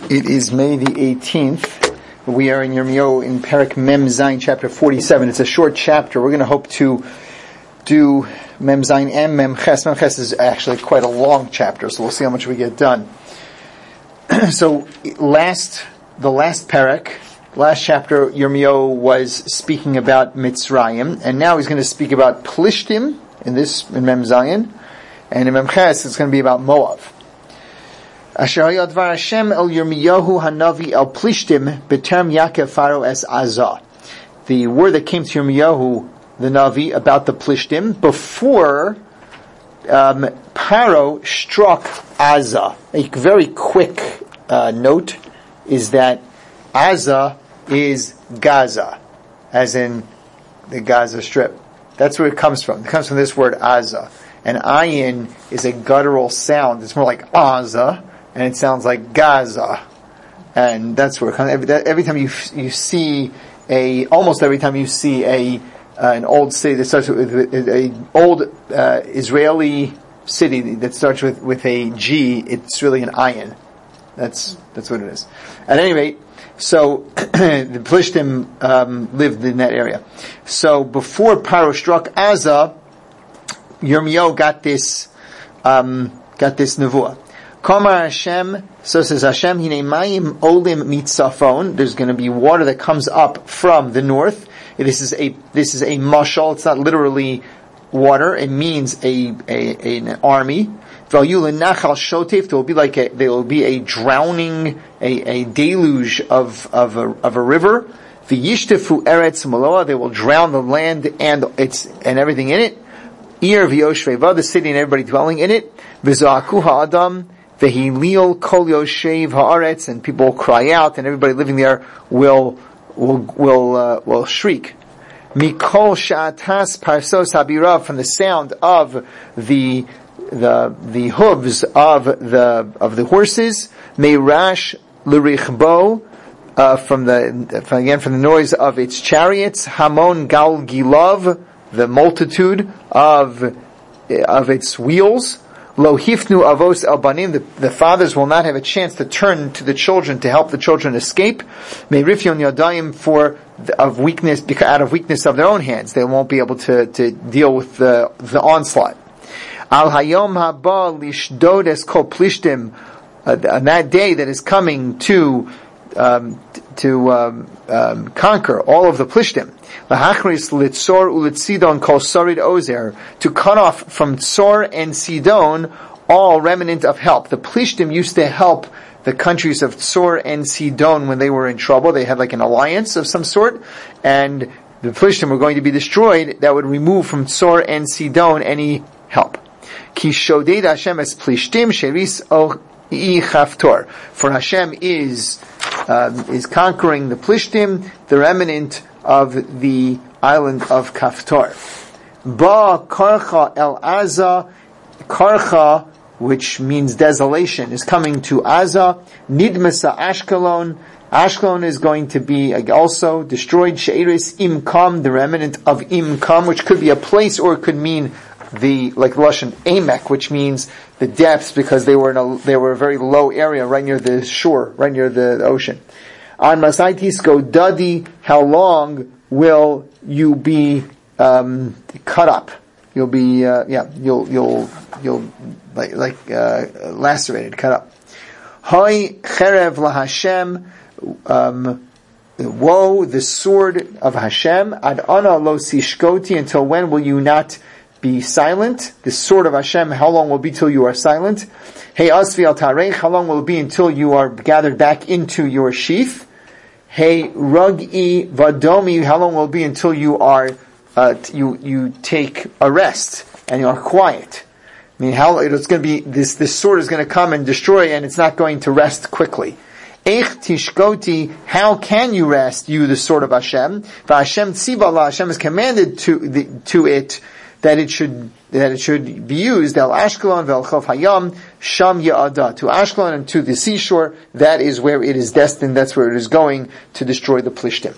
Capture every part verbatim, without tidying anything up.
It is May the eighteenth. We are in Yirmiyahu in Perek Mem Zayin, chapter forty-seven. It's a short chapter. We're going to hope to do Mem Zayin and Mem Ches. Mem Ches is actually quite a long chapter, so we'll see how much we get done. So, last, the last Perek, last chapter, Yirmiyahu was speaking about Mitzrayim, and now he's going to speak about Plishtim in this, in Mem Zayin, and in Mem Ches it's going to be about Moab. Asher hayadvar Hashem el Yirmiyahu hanavi el Plishtim b'term Yaakov Faro es Azah. The word that came to Yirmiyahu the Navi about the Plishtim before um, Paro struck Azah. A very quick uh, note is that Azah is Gaza, as in the Gaza Strip. That's where it comes from. It comes from this word Azah. And ayin is a guttural sound. It's more like Azah, and it sounds like Gaza. And that's where it comes. Every, every time you you see a, almost every time you see a uh, an old city that starts with a old uh, Israeli city that starts with, with a G, it's really an ayin. That's that's what it is. At any rate, so the Plishtim um, lived in that area. So before Paro struck Azah, Yirmiyahu got this um, got this nevuah. Kamar Hashem, so says Hashem, Hine mayim olim mitzafon. There's going to be water that comes up from the north. This is a this is a mashal. It's not literally water. It means a, a an army. There will be like a, there will be a drowning, a, a deluge of of a, of a river. V'yishtafu eretz maloa. They will drown the land and its and everything in it. Ir v'yoshveva, the city and everybody dwelling in it. V'zoaku ha'adam. V'hilil kol yoshev haaretz, and people will cry out, and everybody living there will will will uh, will shriek. Mikol sha'atas parsos habirav, from the sound of the the the hooves of the of the horses. Meirash l'richbo, uh, from the from, again from the noise of its chariots. Hamon gal gilov, the multitude of of its wheels. Lo hifnu avos el banim, the, the fathers will not have a chance to turn to the children to help the children escape. May rifyon yadayim, for the, of weakness, because out of weakness of their own hands, they won't be able to, to deal with the the onslaught. Al hayom haba lishdod es kol plishtim, on that day that is coming to um, to um, um, conquer all of the plishtim. Lahachris litzor ulitzidon kol sorid ozer, to cut off from Tzor and Sidon all remnant of help. The Plishtim used to help the countries of Tzor and Sidon when they were in trouble. They had like an alliance of some sort, and the Plishtim were going to be destroyed. That would remove from Tzor and Sidon any help. Ki shoded Hashem es Plishtim sheris o I chaftor. For Hashem is um, is conquering the Plishtim, the remnant of the island of Kaftor. Ba karcha el Azah, karcha, which means desolation, is coming to Azah. Nidmasa Ashkelon, Ashkelon is going to be also destroyed. She'iris imkam, the remnant of imkam, which could be a place or it could mean the, like Lashon Amek, which means the depths, because they were in a, they were a very low area right near the shore, right near the, the ocean. On Masaitis go dadi, how long will you be um, cut up? You'll be uh, yeah, you'll you'll you'll like like uh, lacerated, cut up. Hay cherev laHashem, um, woe, the sword of Hashem. Ad ana lo sishkoti, until when will you not be silent? The sword of Hashem, how long will it be till you are silent? Hey asvi al tarech, how long will it be until you are gathered back into your sheath? Hey rug'i vadomi, how long will it be until you are uh, you you take a rest and you are quiet? I mean, how it's going to be, this this sword is going to come and destroy, and it's not going to rest quickly. Eich tishkoti, how can you rest, you the sword of Hashem? V'Hashem tzivala, Hashem has commanded to the, to it that it should that it should be used. El Ashkelon ve'el Chof Hayam Sham Ya'ada, to Ashkelon and to the seashore. That is where it is destined. That's where it is going to destroy the Plishtim.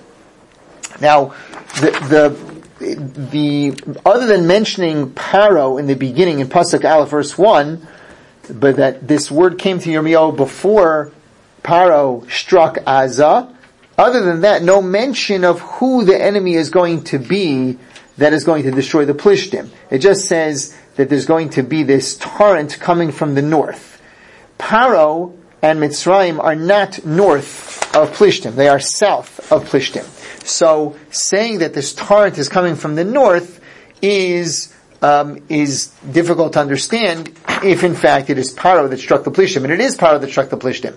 Now, the the the other than mentioning Paro in the beginning in Pasuk Aleph verse one, but that this word came to Yirmiyahu before Paro struck Azah. Other than that, no mention of who the enemy is going to be that is going to destroy the Plishtim. It just says that there's going to be this torrent coming from the north. Paro and Mitzrayim are not north of Plishtim. They are south of Plishtim. So saying that this torrent is coming from the north is um, is difficult to understand if in fact it is Paro that struck the Plishtim. And it is Paro that struck the Plishtim.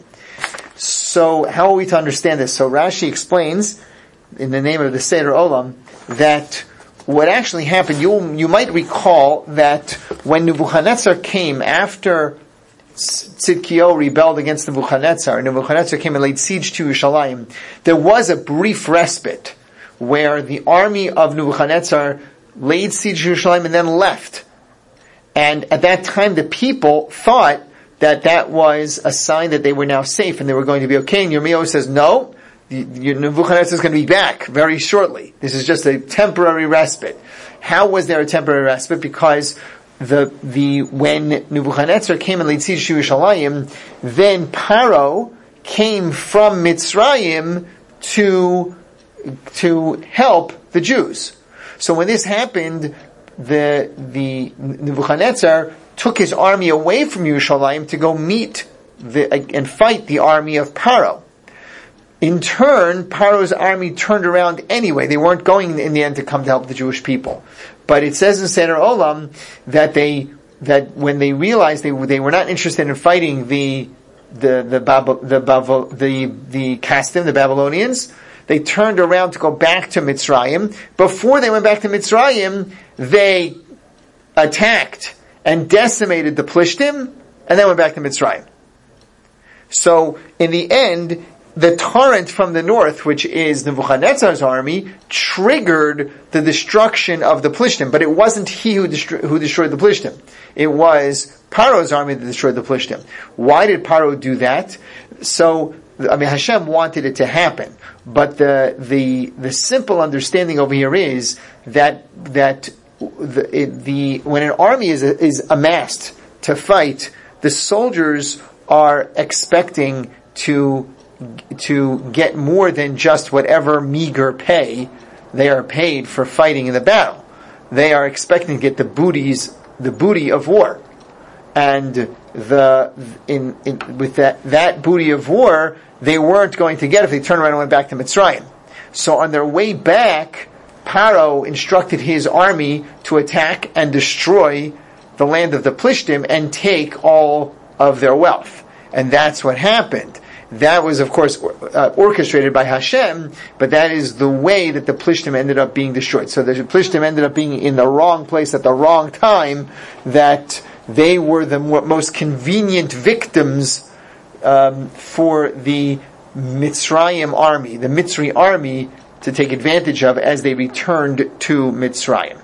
So how are we to understand this? So Rashi explains, in the name of the Seder Olam, that what actually happened, you you might recall that when Nebuchadnezzar came after Tzidkiyahu rebelled against Nebuchadnezzar, and Nebuchadnezzar came and laid siege to Yerushalayim, there was a brief respite where the army of Nebuchadnezzar laid siege to Yerushalayim and then left. And at that time the people thought that that was a sign that they were now safe and they were going to be okay. And Yirmiyahu says, no, Nebuchadnezzar is going to be back very shortly. This is just a temporary respite. How was there a temporary respite? Because the the when Nebuchadnezzar came and laid siege to Yerushalayim, then Paro came from Mitzrayim to to help the Jews. So when this happened, the the Nebuchadnezzar took his army away from Yerushalayim to go meet the and fight the army of Paro. In turn, Paro's army turned around anyway. They weren't going in the end to come to help the Jewish people. But it says in Seder Olam that they that when they realized they they were not interested in fighting the the the Babel, the Babel, the the Kasdim, the Babylonians, they turned around to go back to Mitzrayim. Before they went back to Mitzrayim, they attacked and decimated the Plishtim, and then went back to Mitzrayim. So, in the end, the torrent from the north, which is Nebuchadnezzar's army, triggered the destruction of the Plishtim. But it wasn't he who, destro- who destroyed the Plishtim. It was Paro's army that destroyed the Plishtim. Why did Paro do that? So, I mean, Hashem wanted it to happen. But the the the simple understanding over here is that that the, it, the when an army is is amassed to fight, the soldiers are expecting to to get more than just whatever meager pay they are paid for fighting in the battle. They are expecting to get the booties, the booty of war, and the in, in with that that booty of war they weren't going to get if they turned around and went back to Mitzrayim. So on their way back, Paro instructed his army to attack and destroy the land of the Plishtim and take all of their wealth, and that's what happened. That was, of course, uh, orchestrated by Hashem, but that is the way that the Plishtim ended up being destroyed. So the Plishtim ended up being in the wrong place at the wrong time, that they were the most convenient victims um, for the Mitzrayim army, the Mitzri army, to take advantage of as they returned to Mitzrayim.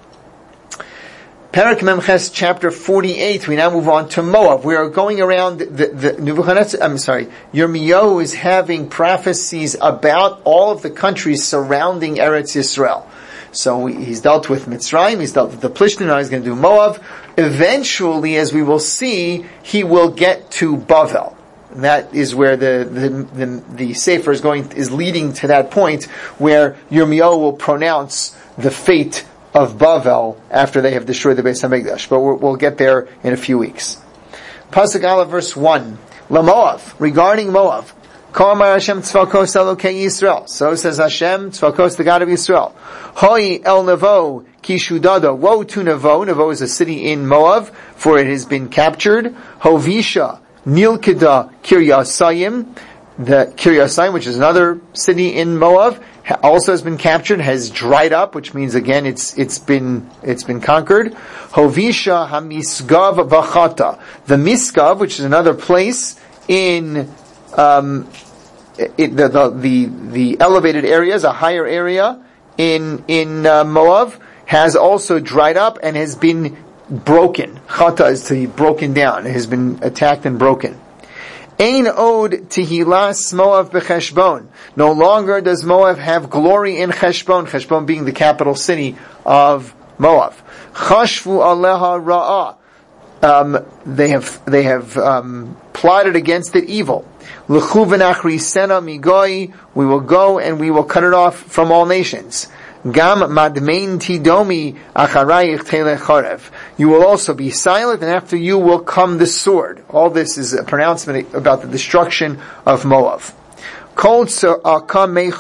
Perek Memches, chapter forty-eight. We now move on to Moab. We are going around the, the Nebuchadnezzar. I'm sorry. Yirmiyahu is having prophecies about all of the countries surrounding Eretz Yisrael. So he's dealt with Mitzrayim. He's dealt with the Plishtim. Now he's going to do Moab. Eventually, as we will see, he will get to Bavel. And that is where the the the, the Sefer is going is leading to that point where Yirmiyahu will pronounce the fate of Bavel after they have destroyed the Beis Hamikdash. But we'll, we'll get there in a few weeks. Pasuk Aleph, verse one. LaMoav, regarding Moab. Kol amar Hashem tzvakos Elokei Yisrael. So says Hashem, tzvakos, the God of Yisrael. Hoi el Nevo kishudado. Woe to Nevo. Nevo is a city in Moab, for it has been captured. Hovisha Nilkida Kiryasayim. The Kiryasayim, which is another city in Moab, also has been captured, has dried up, which means again it's it's been it's been conquered. Hovisha hamisgav vachata, the Misgav, which is another place in um, it, the, the the the elevated areas, a higher area in in uh, Moab, has also dried up and has been broken. Chata is to be broken down. It has been attacked and broken. Ein od tihilas Moab b'Cheshbon. No longer does Moab have glory in Cheshbon. Cheshbon being the capital city of Moab. Chashvu aleha ra'ah. Um, they have they have um, plotted against it evil. L'chu v'nachrisena migoi, we will go and we will cut it off from all nations. Gam madmein tidomi acharayich telech charev. You will also be silent, and after you will come the sword. All this is a pronouncement about the destruction of Moab. There's going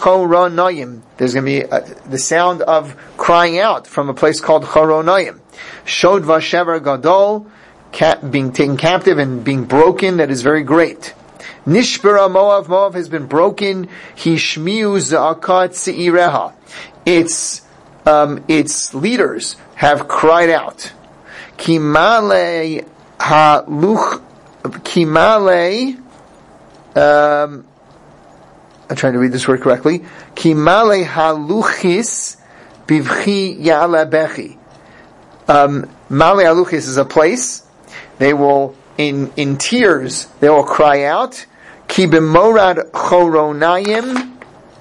to be uh, the sound of crying out from a place called Choronayim. Shod vashever gadol, being taken captive and being broken, that is very great. Nishbara Moab, Moab has been broken. Hishmiu za'akat se'ireha. Its, um, its leaders have cried out. Kimale haluch, kimale, um, I'm trying to read this word correctly. Kimale haluchis bivchi ya'ala bechi. Um, Male haluchis is a place. They will, in, in tears, they will cry out. Ki b'morad choronayim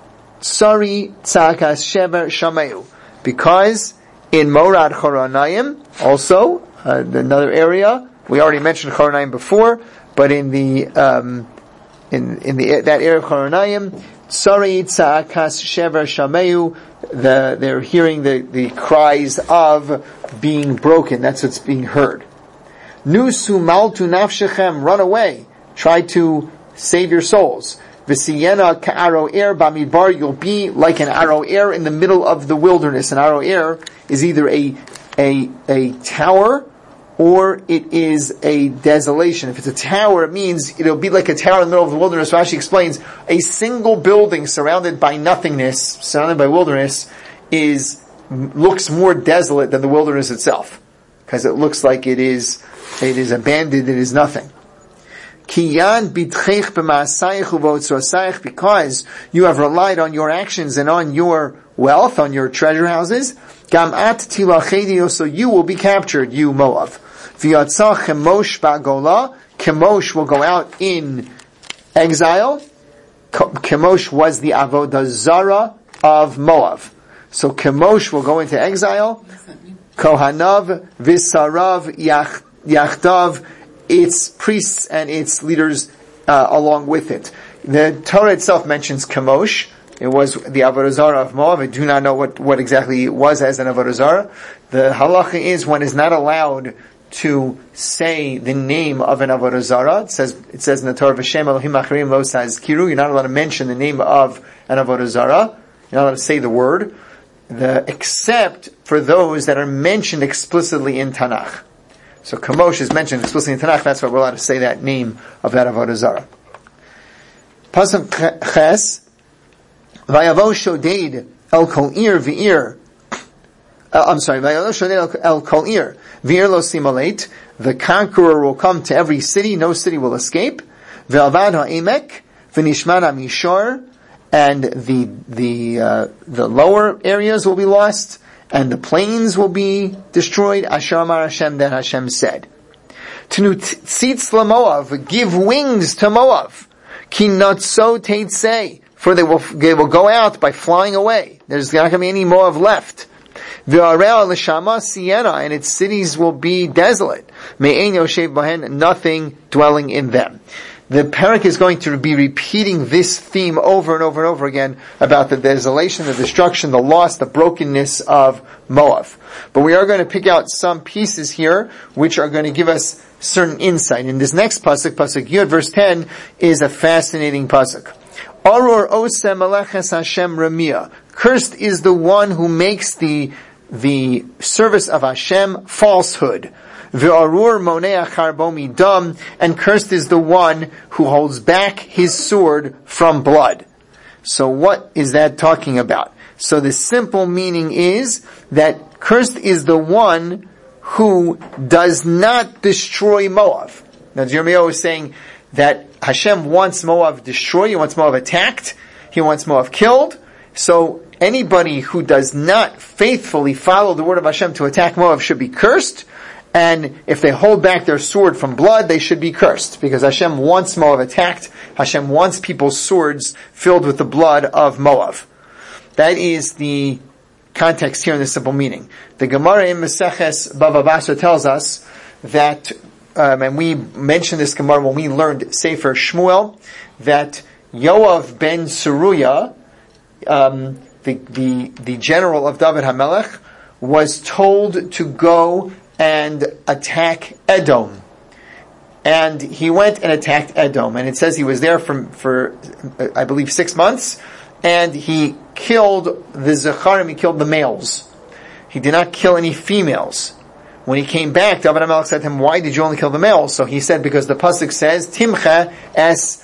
Sari tzakas shever shameu. Because in Morad Choronayim, also, uh, another area, we already mentioned Choronayim before, but in the, um, in, in the, that area of Choronayim, Sari tzakas shever shameu, the, they're hearing the, the cries of being broken. That's what's being heard. Nusu maltu nafshechem, run away. Try to save your souls. V'siyena ka'aro er bamidbar, you'll be like an arrow air in the middle of the wilderness. An arrow air is either a, a, a tower or it is a desolation. If it's a tower, it means it'll be like a tower in the middle of the wilderness. Rashi explains, a single building surrounded by nothingness, surrounded by wilderness, is, looks more desolate than the wilderness itself. Because it looks like it is, it is abandoned, it is nothing. Kiyan bitchech b'ma'asayich u'v'otzosayich, because you have relied on your actions and on your wealth, on your treasure houses. Gam at tilachedi, so you will be captured, you Moab. V'yatzah chemosh ba'gola, Chemosh will go out in exile. Chemosh was the avodah zara of Moab. So Chemosh will go into exile. Kohanav v'sarav yachdav, its priests and its leaders uh, along with it. The Torah itself mentions Chemosh. It was the avodah zara of Moab. I do not know what, what exactly it was as an avodah zara. The halacha is one is not allowed to say the name of an avodah zara. It says it says in the Torah, "V'shem Elohim acharim lo tazkiru." You're not allowed to mention the name of an avodah zara. You're not allowed to say the word, the except for those that are mentioned explicitly in Tanakh. So Chemosh is mentioned explicitly in Tanakh. That's why we're allowed to say that name of that avodah zara. Pasuk Ches, Vayavo Shodeid El Kol Ir V'ir. Uh, I'm sorry, Vayavo Shodeid El Kol Ir V'ir Lo Simalate. The conqueror will come to every city; no city will escape. Ve'alvad ha'emek v'nishman ha'mishor, and the the uh, the lower areas will be lost, and the plains will be destroyed. Asher Amar Hashem, that Hashem said. Tenu tzitz LaMoav, give wings to Moab. Ki notso teitzei, for they will they will go out by flying away. There's not going to be any Moab left. V'arel l'shama siena, and its cities will be desolate. Me'ein yoshev bahen, nothing dwelling in them. The parak is going to be repeating this theme over and over and over again about the desolation, the destruction, the loss, the brokenness of Moab. But we are going to pick out some pieces here which are going to give us certain insight. In this next pasuk, pasuk Yud, verse ten, is a fascinating pasuk. Aror osem aleches Hashem ramia. Cursed is the one who makes the the service of Hashem falsehood. Ve'arur monei achar bo midam, and cursed is the one who holds back his sword from blood. So what is that talking about? So the simple meaning is that cursed is the one who does not destroy Moab. Now Jeremiah is saying that Hashem wants Moab destroyed, he wants Moab attacked, he wants Moab killed. So anybody who does not faithfully follow the word of Hashem to attack Moab should be cursed. And if they hold back their sword from blood, they should be cursed. Because Hashem wants Moab attacked. Hashem wants people's swords filled with the blood of Moab. That is the context here in the simple meaning. The Gemara in Maseches Bava Basra tells us that, um, and we mentioned this Gemara when we learned Sefer Shmuel, that Yoav ben Tzeruya, um, the, the, the general of David HaMelech, was told to go and attack Edom. And he went and attacked Edom. And it says he was there for, for I believe, six months. And he killed the Zecharim, he killed the males. He did not kill any females. When he came back, David HaMelech said to him, why did you only kill the males? So he said, because the pasuk says, Timcha es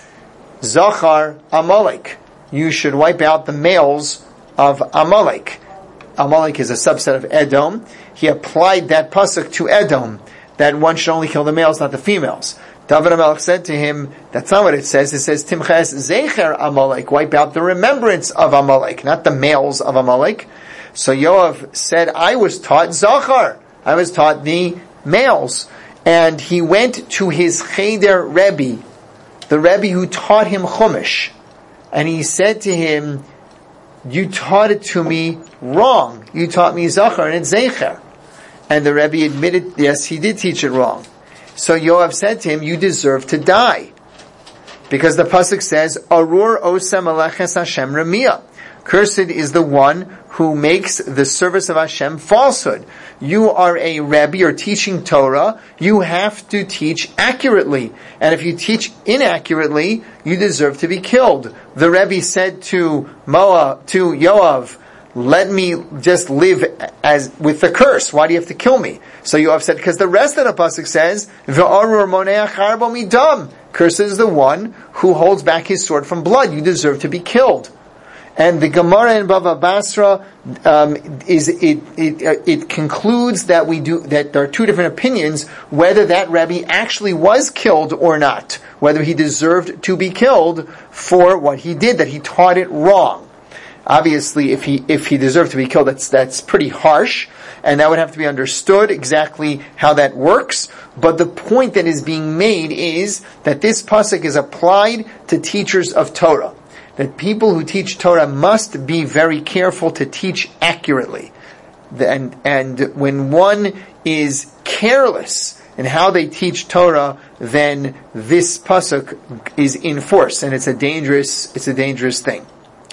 Zachar Amalek. You should wipe out the males of Amalek. Amalek is a subset of Edom. He applied that pasuk to Edom, that one should only kill the males, not the females. David HaMelech said to him, that's not what it says. It says, Timcha es Zecher Amalek. Wipe out the remembrance of Amalek, not the males of Amalek. So Yoav said, I was taught Zachar. I was taught the males. And he went to his Cheder Rebbe, the Rebbe who taught him Chumash. And he said to him, you taught it to me wrong. You taught me Zachar and it's Zecher. And the Rebbe admitted, yes, he did teach it wrong. So Yoav said to him, you deserve to die. Because the pasuk says, Arur osem aleches Hashem remiyah. Cursed is the one who makes the service of Hashem falsehood. You are a Rebbe, you're teaching Torah, you have to teach accurately. And if you teach inaccurately, you deserve to be killed. The Rebbe said to Moab, to Yoav, let me just live as with the curse. Why do you have to kill me? So Yoav said, because the rest of the pasuk says, Ve'arur moneach harbo midam. Cursed is the one who holds back his sword from blood. You deserve to be killed. And the Gemara in Bava Basra um, is it, it it concludes that we do that there are two different opinions whether that Rebbe actually was killed or not, whether he deserved to be killed for what he did, that he taught it wrong. Obviously, if he if he deserved to be killed, that's that's pretty harsh, and that would have to be understood exactly how that works. But the point that is being made is that this pasuk is applied to teachers of Torah. That people who teach Torah must be very careful to teach accurately. And, and when one is careless in how they teach Torah, then this pasuk is in force, and it's a dangerous, it's a dangerous thing.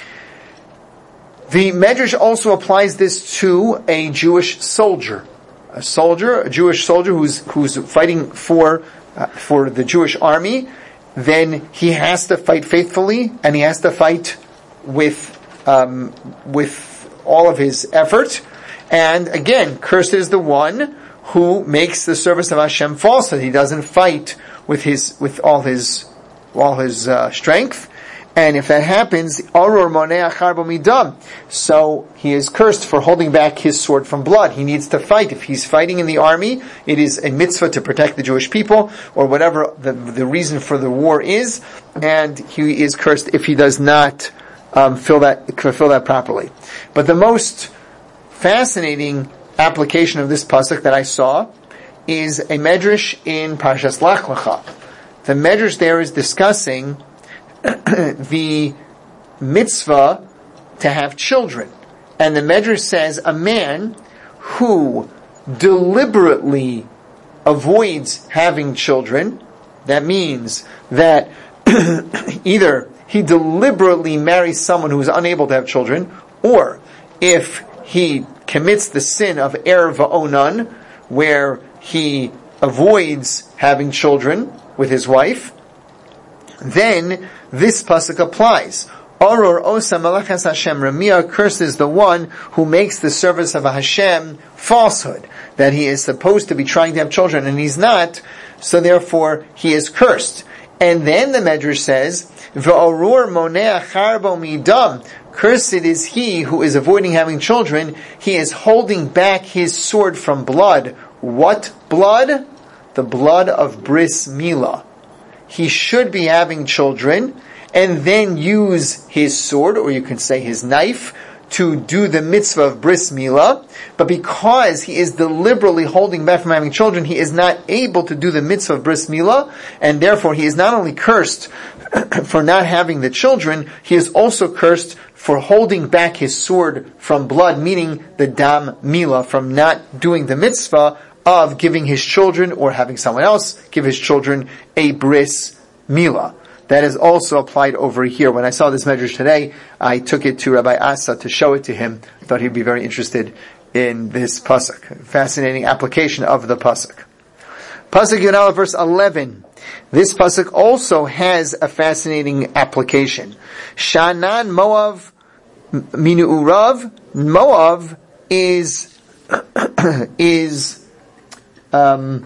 The Medrash also applies this to a Jewish soldier. A soldier, a Jewish soldier who's, who's fighting for, uh, for the Jewish army. Then he has to fight faithfully, and he has to fight with um, with all of his effort. And again, cursed is the one who makes the service of Hashem falsehood. He doesn't fight with his with all his all his uh, strength. And if that happens, Arur moneach harbo midam. So he is cursed for holding back his sword from blood. He needs to fight. If he's fighting in the army, it is a mitzvah to protect the Jewish people, or whatever the, the reason for the war is, and he is cursed if he does not um, fill that fulfill that properly. But the most fascinating application of this pasuk that I saw is a medrash in Parshas Lech Lecha. The medrash there is discussing the mitzvah to have children. And the Medrash says a man who deliberately avoids having children, that means that either he deliberately marries someone who is unable to have children, or if he commits the sin of Er Va'onan, where he avoids having children with his wife, then this pasuk applies. Arur osam aleches Hashem remiyah. Cursed is the one who makes the service of a Hashem falsehood. That he is supposed to be trying to have children and he's not, so therefore he is cursed. And then the Medrash says, Ve'arur moneach harbo midam. Cursed is he who is avoiding having children. He is holding back his sword from blood. What blood? The blood of bris milah. He should be having children and then use his sword, or you can say his knife, to do the mitzvah of bris milah. But because he is deliberately holding back from having children, he is not able to do the mitzvah of bris milah, and therefore he is not only cursed for not having the children, he is also cursed for holding back his sword from blood, meaning the dam milah, from not doing the mitzvah of giving his children, or having someone else give his children, a bris milah. that is also applied over here. When I saw this medrash today, I took it to Rabbi Asa to show it to him. I thought he'd be very interested in this pasuk. Fascinating application of the pasuk. Pasuk Yonah, verse eleven. This pasuk also has a fascinating application. Shanan Moav Minu Urav. Moav is is um,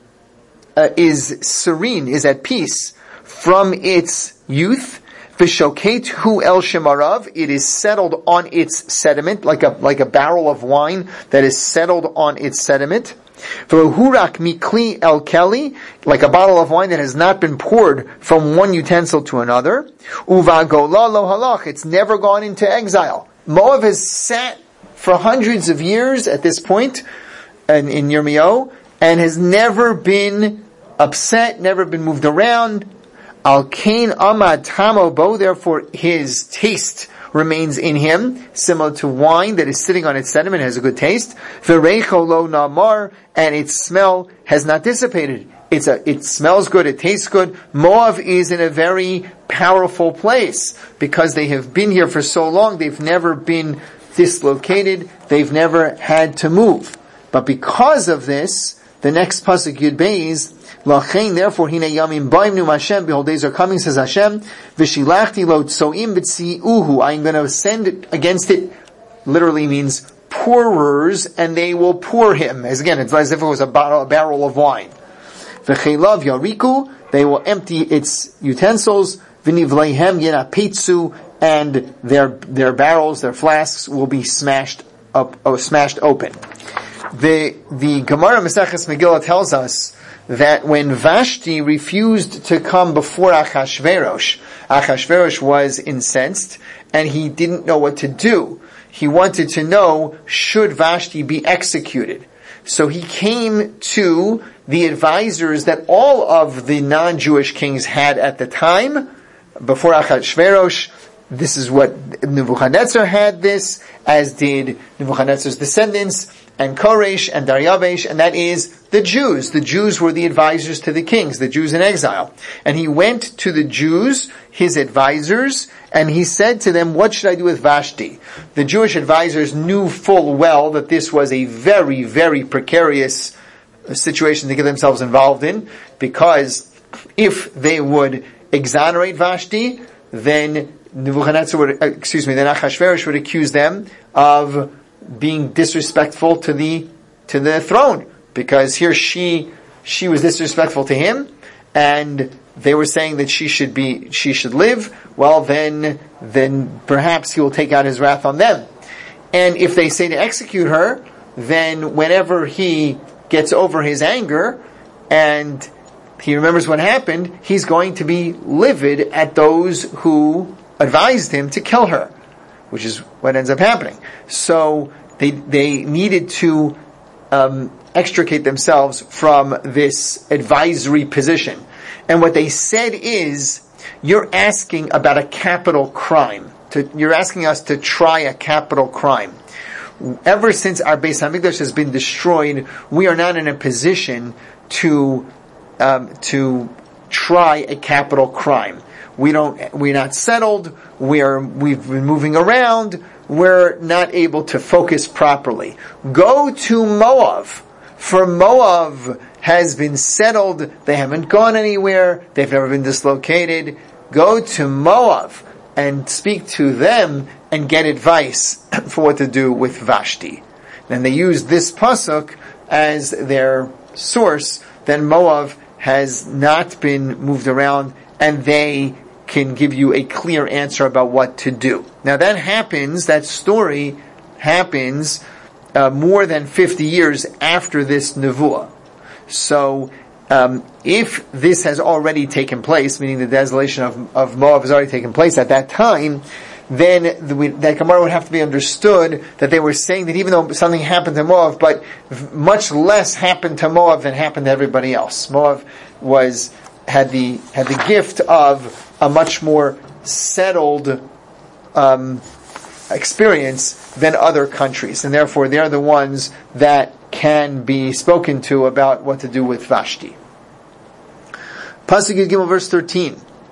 uh, is serene, is at peace from its youth. Vishoket hu el shemarav. It is settled on its sediment, like a like a barrel of wine that is settled on its sediment. V'hurak mikli el keli, like a bottle of wine that has not been poured from one utensil to another. Uvagola lo halach. It's never gone into exile. Moab has sat for hundreds of years at this point in, in Yirmiyahu, and has never been upset, never been moved around. Al kain amad tamo bo, therefore his taste remains in him, similar to wine that is sitting on its sediment, has a good taste. V'reicho lo namar, and its smell has not dissipated. It's a, it smells good, it tastes good. Moab is in a very powerful place because they have been here for so long, they've never been dislocated, they've never had to move. But because of this, the next pasuk Yud Beis, Lachein, therefore, hine yamim ba'imnu Hashem, behold, days are coming, says Hashem, v'shilachti lo tsoim b'tzi'uhu, I'm going to send against it, literally means pourers, and they will pour him. As again, it's as if it was a, bottle, a barrel of wine. V'cheilav yariku, they will empty its utensils, v'nivleihem yenapetsu, and their, their barrels, their flasks will be smashed up, or smashed open. The, the Gemara Maseches Megillah tells us that when Vashti refused to come before Achashverosh, Achashverosh was incensed, and he didn't know what to do. He wanted to know, should Vashti be executed? So he came to the advisors that all of the non-Jewish kings had at the time, before Achashverosh. This is what Nebuchadnezzar had this, as did Nebuchadnezzar's descendants, and Koresh and Daryavesh, and that is the Jews. The Jews were the advisors to the kings, the Jews in exile. And he went to the Jews, his advisors, and he said to them, what should I do with Vashti? The Jewish advisors knew full well that this was a very, very precarious situation to get themselves involved in, because if they would exonerate Vashti, then Nebuchadnezzar would, excuse me, then Achashverosh would accuse them of being disrespectful to the to the throne, because here she she was disrespectful to him, and they were saying that she should be she should live. Well, then then perhaps he will take out his wrath on them. And if they say to execute her, then whenever he gets over his anger and he remembers what happened, he's going to be livid at those who advised him to kill her, which is what ends up happening. So they they needed to um, extricate themselves from this advisory position. And what they said is, you're asking about a capital crime. To, you're asking us to try a capital crime. Ever since our Beis Hamikdash has been destroyed, we are not in a position to um, to try a capital crime. We don't, we're not settled, we're, we've been moving around, we're not able to focus properly. Go to Moab, for Moab has been settled, they haven't gone anywhere, they've never been dislocated. Go to Moab and speak to them and get advice for what to do with Vashti. Then they use this pasuk as their source, then Moab has not been moved around, and they can give you a clear answer about what to do. Now that happens, that story happens uh, more than fifty years after this nevuah. So um, if this has already taken place, meaning the desolation of, of Moab has already taken place at that time, then the, that Gemara would have to be understood that they were saying that even though something happened to Moab, but much less happened to Moab than happened to everybody else. Moab was had the had the gift of a much more settled um, experience than other countries, and therefore they're the ones that can be spoken to about what to do with Vashti. Pasuk Yud Gimel, verse thirteen.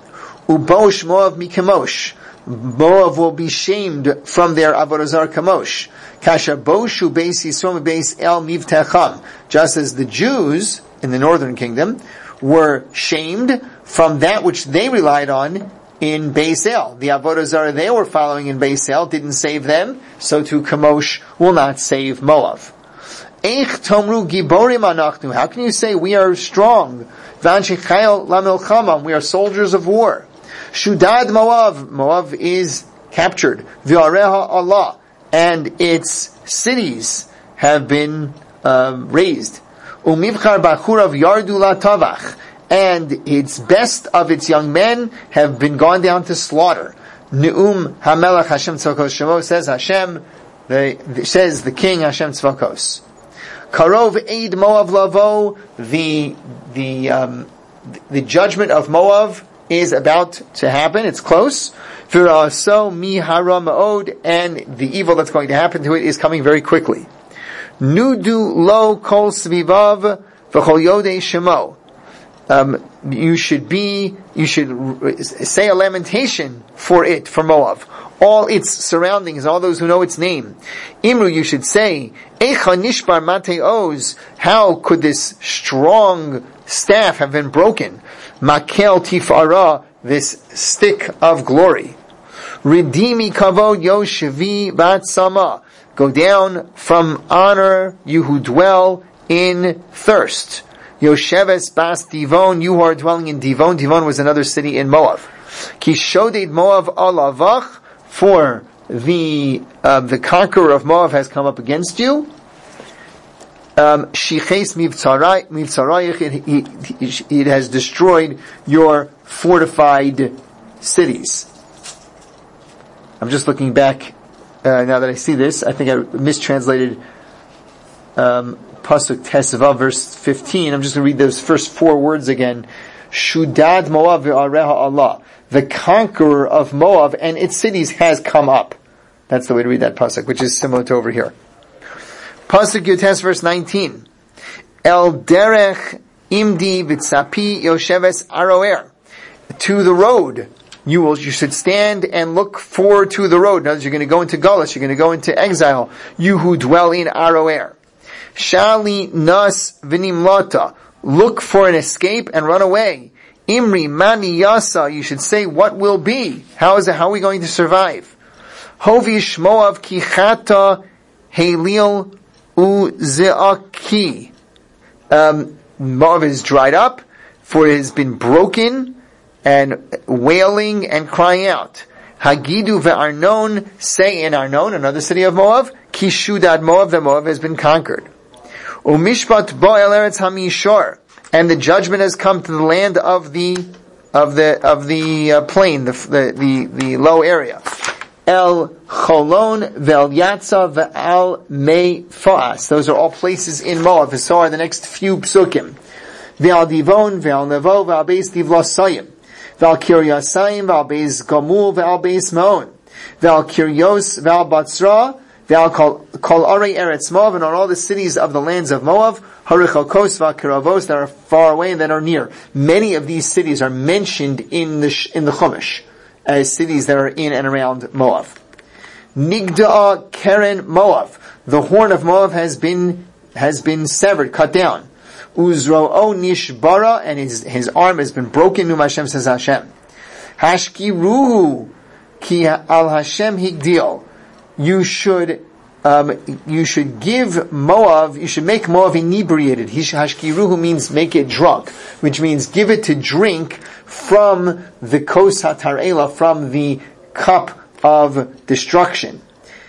Ubosh Moav mikemosh. Moav will be shamed from their avodah zarah kamosh. Kasha boshu beis Yisrael beis el mivtecham. Just as the Jews in the northern kingdom were shamed from that which they relied on in Beis El. The avodah zarah they were following in Beis El didn't save them, so too Kamosh will not save Moav. Eich tomru giborim anachnu. How can you say we are strong? V'anshei chayil lamilchama. We are soldiers of war. Shudad Moav. Moav is captured. V'areha Allah. And its cities have been uh, raised. Umivchar bachurav yardu la tavach. And its best of its young men have been gone down to slaughter. Ne'um hamelach Hashem tzvakos shemo, says Hashem, the, says the King Hashem tzvakos. Karov eid Moav lavo, the, the, um, the judgment of Moav is about to happen, it's close. V'ra'aso mi hara ma'od, and the evil that's going to happen to it is coming very quickly. Nudu lo kol svivav v'chol yodei shemo. Um, you should be, you should say a lamentation for it, for Moav. All its surroundings, all those who know its name. Imru, you should say, Echa nishbar mateos, how could this strong staff have been broken? Makel tifara, this stick of glory. Redeemi kavod yoshevi bat sama, go down from honor, you who dwell in thirst. Yosheves bas Divon, you who are dwelling in Divon. Divon was another city in Moav. Ki shoded Moav alavach, for the uh, the conqueror of Moav has come up against you. Shiches mivtzarayich, it has destroyed your fortified cities. I'm just looking back uh, now that I see this. I think I mistranslated um, Pasuk Tesvav, verse fifteen. I'm just going to read those first four words again. Shudad Moav ve'areha Allah. The conqueror of Moav and its cities has come up. That's the way to read that pasuk, which is similar to over here. Pasuk Yutes, verse nineteen. El derech imdi v'tzapi yosheves aroer. To the road. You will, you should stand and look forward to the road. In other words, you're going to go into Galus, you're going to go into exile. You who dwell in Aroer. Shali nas v'nimlata. Look for an escape and run away. Imri mani yasa. You should say, what will be? How is it? How are we going to survive? Hovish Moav kichata helil uzeaki. Um, Moav is dried up, for it has been broken, and wailing and crying out. Hagidu ve'arnon, say in Arnon, another city of Moav, kishudad Moav, that Moav has been conquered. Umishpat bo el eretz hamishor, and the judgment has come to the land of the of the of the uh, plain, the, the the the low area. El Cholon ve'el Yatza ve'al Mei Foas. Those are all places in Moav. So are the next few psukim. Ve'al Divon ve'al Nevo ve'al Beis Divlosayim ve'al Kiryasayim ve'al Beis Gomul ve'al Beis Maon ve'al Kiryos ve'al Batzra ve'al Kol Arei Eretz Moav, and on all the cities of the lands of Moav, Harichalkos v'Kiravos, that are far away and that are near. Many of these cities are mentioned in the in the Chumash as cities that are in and around Moav. Nigda'a Keren Moav. The horn of Moav has been, has been severed, cut down. Uzro'o Nishbara, and his, his arm has been broken, Num Hashem, says Hashem. Hashkiruhu Ki al Hashem Higdil. You should, um, you should give Moav, you should make Moav inebriated. Hashkiruhu means make it drunk, which means give it to drink from the kos hatarela, from the cup of destruction.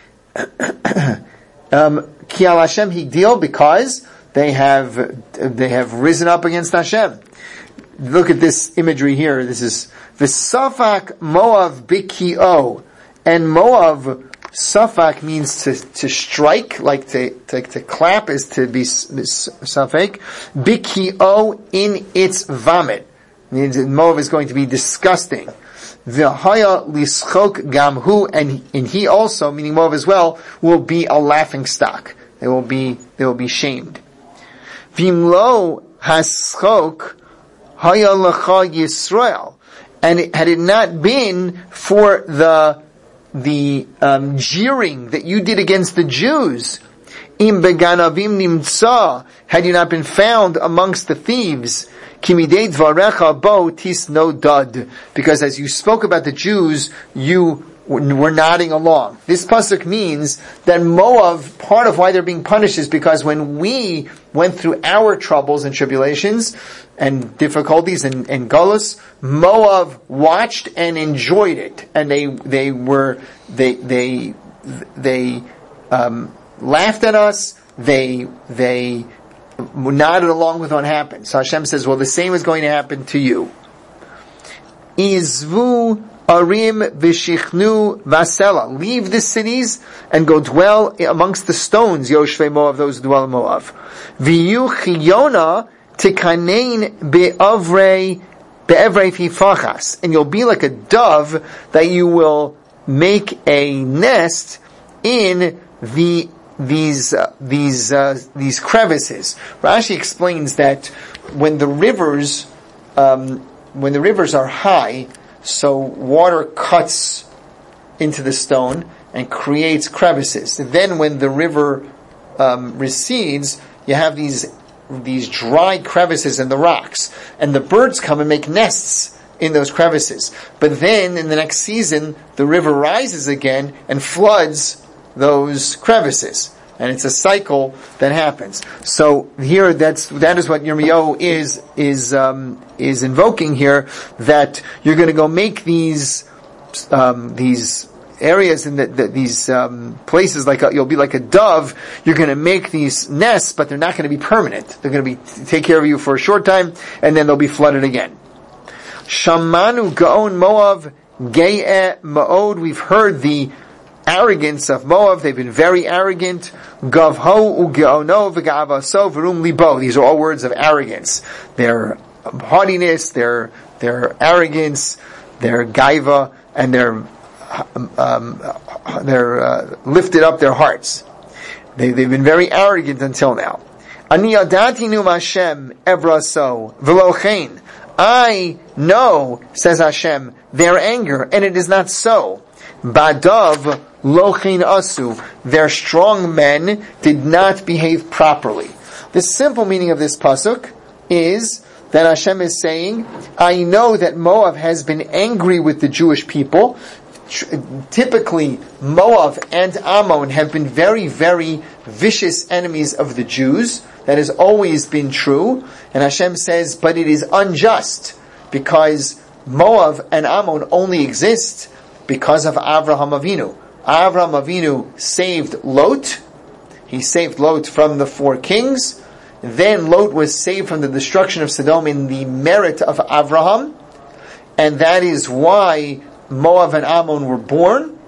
um, Ki al Hashem higdil, because they have they have risen up against Hashem. Look at this imagery here. This is v'safak Moav bikio, and Moav, safak means to to strike, like to to, to clap is to be safek. Bikio, in its vomit. Moav is going to be disgusting. V'haya lischok gamhu, and and he also, meaning Moav as well, will be a laughing stock. They will be they will be shamed. V'imlo haschok haya lecha Yisrael, And it, had it not been for the the um, jeering that you did against the Jews, im beganavim nimtza, had you not been found amongst the thieves, kimidei dvarecha bo tisno dad, because as you spoke about the Jews, you were nodding along. This pasuk means that Moab, part of why they're being punished is because when we went through our troubles and tribulations and difficulties and, and gullus, Moab watched and enjoyed it, and they they were they they they um, laughed at us. They they nodded along with what happened. So Hashem says, well, the same is going to happen to you. Izvu Arim v'shichnu vasela. Leave the cities and go dwell amongst the stones, Yoshvei Moav, those who dwell in Moav. V'yu chiyona tikanein be'avrei be'evrei fifachas. And you'll be like a dove that you will make a nest in the these uh, these uh, these crevices. Rashi explains that when the rivers um, when the rivers are high, so water cuts into the stone and creates crevices. Then when the river um, recedes, you have these these dry crevices in the rocks. And the birds come and make nests in those crevices. But then in the next season, the river rises again and floods those crevices. And it's a cycle that happens. So here, that's that is what Yirmiyahu is is um, is invoking here. That you're going to go make these um, these areas in the, the, these um, places like a, you'll be like a dove. You're going to make these nests, but they're not going to be permanent. They're going to be take care of you for a short time, and then they'll be flooded again. Shamanu Gaon Moav Ge'eh Ma'od. We've heard the arrogance of Moab. They've been very arrogant. Gavho ugeono v'gavaso v'rum libo. These are all words of arrogance. Their haughtiness, their their arrogance, their gaiva, and their um, their uh, lifted up their hearts. They, they've been very arrogant until now. Ani yadati nu Hashem evraso v'lochein. I know, says Hashem, their anger, and it is not so. Badav lochin asu. Their strong men did not behave properly. The simple meaning of this pasuk is that Hashem is saying, I know that Moab has been angry with the Jewish people. Typically, Moab and Ammon have been very, very vicious enemies of the Jews. That has always been true. And Hashem says, but it is unjust, because Moab and Ammon only exist because of Avraham Avinu. Avraham Avinu saved Lot. He saved Lot from the four kings. Then Lot was saved from the destruction of Sodom in the merit of Avraham. And that is why Moab and Ammon were born.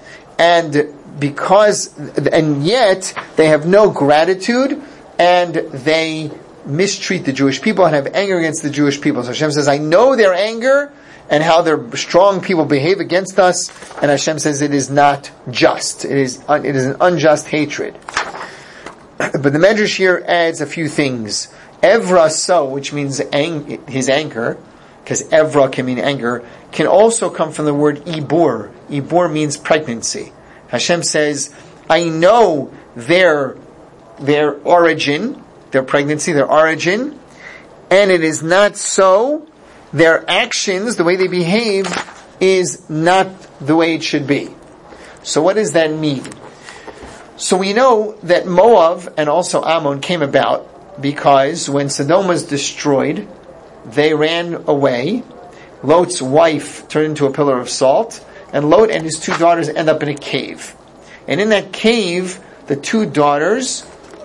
And because, and yet, they have no gratitude, and they mistreat the Jewish people and have anger against the Jewish people. So Hashem says, I know their anger and how their strong people behave against us, and Hashem says it is not just. It is un, it is an unjust hatred. But the Medrash here adds a few things. Evra so, which means ang, his anger, because Evra can mean anger, can also come from the word Ibur. Ibur means pregnancy. Hashem says, I know their their origin, their pregnancy, their origin, and it is not so. Their actions, the way they behave, is not the way it should be. So what does that mean? So we know that Moab and also Ammon came about because when Sodom was destroyed, they ran away. Lot's wife turned into a pillar of salt, and Lot and his two daughters end up in a cave. And in that cave, the two daughters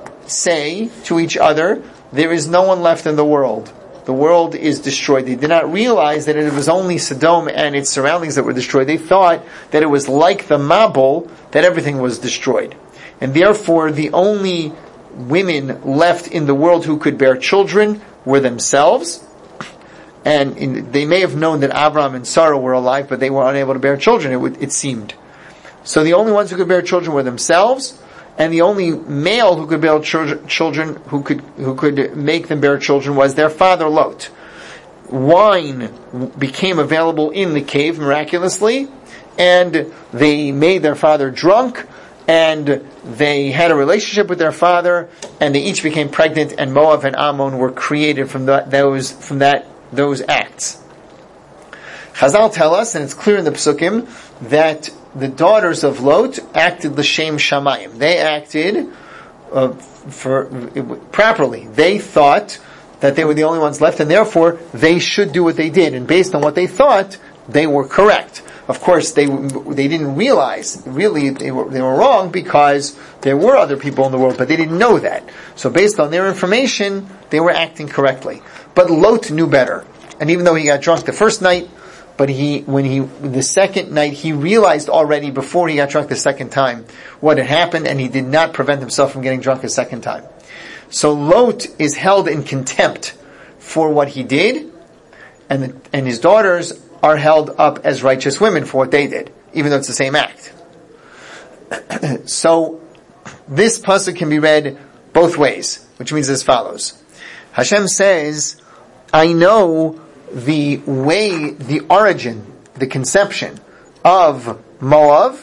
say to each other, there is no one left in the world. The world is destroyed. They did not realize that it was only Sodom and its surroundings that were destroyed. They thought that it was like the Mabul, that everything was destroyed. And therefore, the only women left in the world who could bear children were themselves. And in, they may have known that Abraham and Sarah were alive, but they were unable to bear children, it, would, it seemed. So the only ones who could bear children were themselves, and the only male who could bear children, children who could who could make them bear children was their father Lot. wine became available in the cave miraculously, and they made their father drunk, and they had a relationship with their father, and they each became pregnant, and Moab and Ammon were created from the, those from that those acts. Chazal tell us, and it's clear in the Psukim, that the daughters of Lot acted l'shem shamayim. They acted uh, for properly. They thought that they were the only ones left, and therefore they should do what they did. And based on what they thought, they were correct. Of course, they they didn't realize really they were they were wrong, because there were other people in the world, but they didn't know that. So based on their information, they were acting correctly. But Lot knew better, and even though he got drunk the first night, but he when he the second night he realized already before he got drunk the second time what had happened, and he did not prevent himself from getting drunk a second time. So Lot is held in contempt for what he did, and the, and his daughters are held up as righteous women for what they did, even though it's the same act. So this pasuk can be read both ways, which means as follows. Hashem says, I know the way, the origin, the conception of Moab.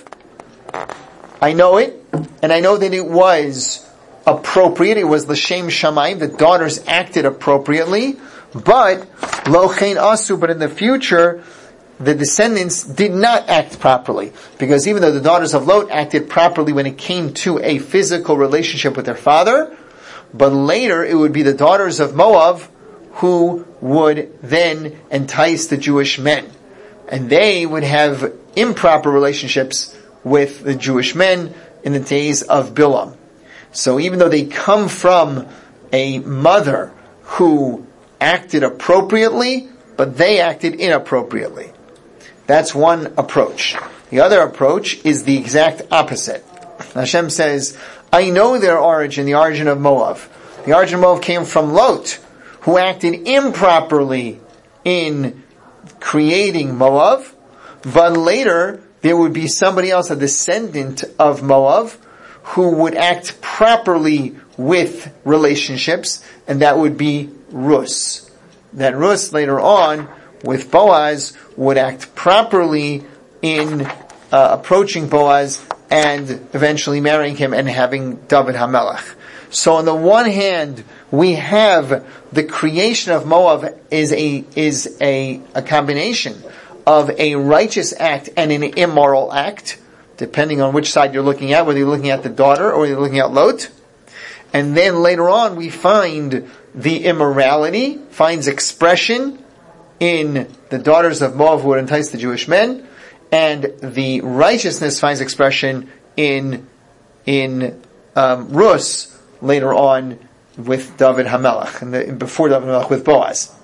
I know it, and I know that it was appropriate. It was l'shem shamayim. The daughters acted appropriately, but lo chen asu. But in the future, the descendants did not act properly, because even though the daughters of Lot acted properly when it came to a physical relationship with their father, but later it would be the daughters of Moab who would then entice the Jewish men, and they would have improper relationships with the Jewish men in the days of Bilam. So even though they come from a mother who acted appropriately, but they acted inappropriately. That's one approach. The other approach is the exact opposite. Hashem says, I know their origin, the origin of Moab. The origin of Moab came from Lot, who acted improperly in creating Moab, but later there would be somebody else, a descendant of Moab, who would act properly with relationships, and that would be Rus. That Rus later on, with Boaz, would act properly in uh, approaching Boaz and eventually marrying him and having David HaMelech. So on the one hand, we have the creation of Moab is a is a, a combination of a righteous act and an immoral act, depending on which side you're looking at, whether you're looking at the daughter or you're looking at Lot. And then later on we find the immorality finds expression in the daughters of Moab who would entice the Jewish men, and the righteousness finds expression in in um, Rus later on with David HaMelech, and the, before David HaMelech with Boaz.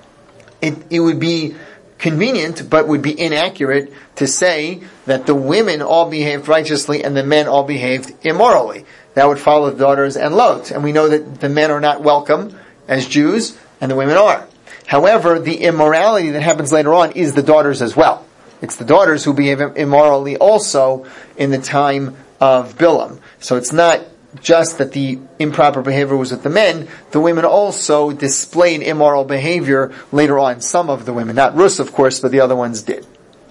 It, it would be convenient, but would be inaccurate to say that the women all behaved righteously and the men all behaved immorally. That would follow the daughters and Lot, and we know that the men are not welcome as Jews, and the women are. However, the immorality that happens later on is the daughters as well. It's the daughters who behave immorally also in the time of Bilam. So it's not just that the improper behavior was with the men, the women also displayed immoral behavior later on. Some of the women, not Rus of course, but the other ones did.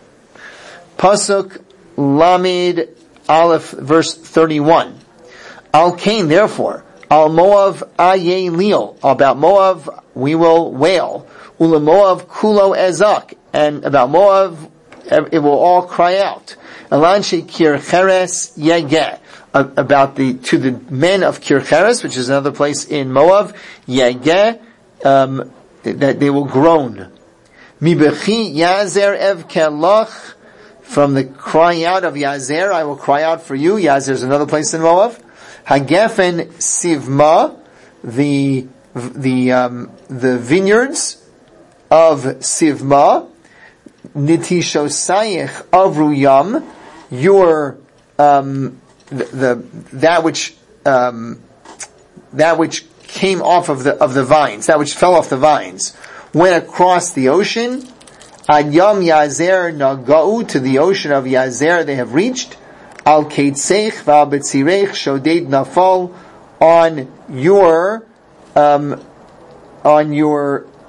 Pasuk Lamed Aleph, verse thirty-one. Al Cain, therefore, Al Moav Aye Leal, about Moab we will wail. Ula Moav Kulo Ezak, and about Moab it will all cry out. Elan Shekir Cheres Yegeh, about the to the men of Kircheres, which is another place in Moab, Yegeh, um, that they will groan. Mibechi Yazer Ev Kelach, from the crying out of Yazer, I will cry out for you. Yazer is another place in Moab. Hagefen Sivma, the the um, the vineyards of Sivma. Nitishosayich Avruyam, your um, the, the that which um, that which came off of the of the vines, that which fell off the vines, went across the ocean. Ad Yam Yazer Nagau, to the ocean of Yazer they have reached. Al Keitzeich Val Betzirech Shoded Nafal, on your um, on your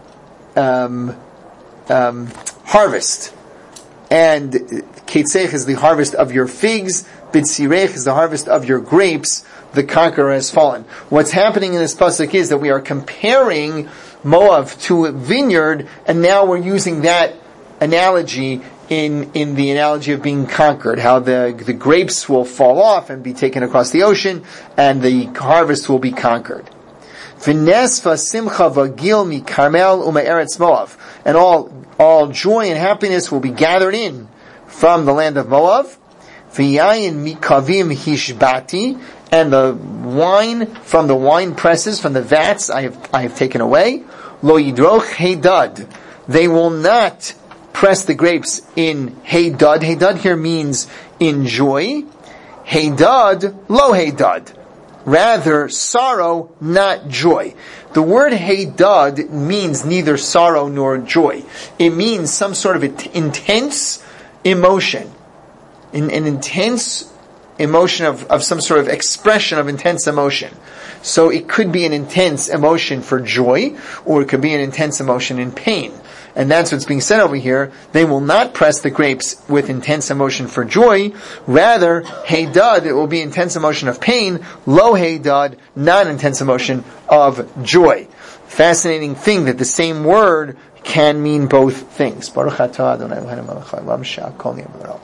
um, um, harvest. And Ketzech is the harvest of your figs, B'tzirech is the harvest of your grapes, the conqueror has fallen. What's happening in this pasuk is that we are comparing Moab to a vineyard, and now we're using that analogy in in the analogy of being conquered, how the the grapes will fall off and be taken across the ocean, and the harvest will be conquered. V'nesva simcha v'gil mi Carmel u'me'eretz Moab, and all all joy and happiness will be gathered in from the land of Moab. V'yayin mi kavim hishbati, and the wine from the wine presses, from the vats, I have I have taken away. Lo yidroch heidad, they will not press the grapes in heidad. Heidad here means in joy. Heidad, lo heidad. Rather, sorrow, not joy. The word heidad means neither sorrow nor joy. It means some sort of intense emotion. In, an intense emotion of, of some sort of expression of intense emotion. So it could be an intense emotion for joy, or it could be an intense emotion in pain. And that's what's being said over here. They will not press the grapes with intense emotion for joy. Rather, heidad, it will be intense emotion of pain. Lo heidad, not intense emotion of joy. Fascinating thing that the same word can mean both things. Baruch atah Adonai Eloheinu melech haolam she'akol nהיה b'dvaro.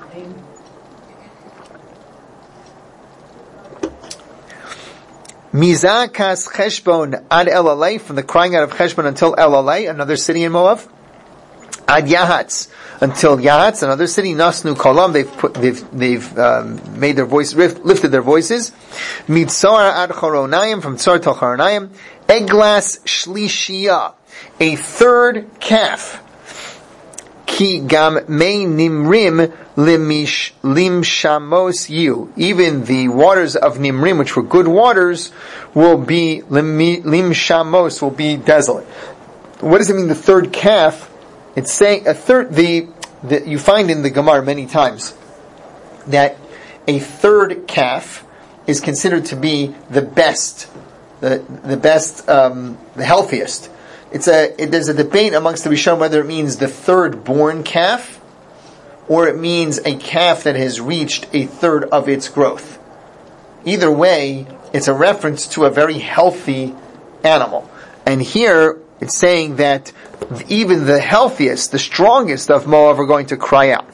Mizakas Cheshbon ad Elalei, from the crying out of Cheshbon until Elalei, another city in Moab. Ad Yahatz, until Yahatz, another city. Nasnu Kolam, they've put, they've they've um, made their voice, lifted their voices. Mitzar ad Choronayim, from Tzar to Choronayim. Eglas Shlishia, a third calf. Ki gam mei nimrim limish limshamos yu. Even the waters of Nimrim, which were good waters, will be limshamos, will be desolate. What does it mean? The third calf? It's saying a third. The, the you find in the Gemara many times that a third calf is considered to be the best, the the best, um, the healthiest. It's a, it, there's a debate amongst the Rishonim whether it means the third born calf, or it means a calf that has reached a third of its growth. Either way, it's a reference to a very healthy animal. And here, it's saying that even the healthiest, the strongest of Moab are going to cry out.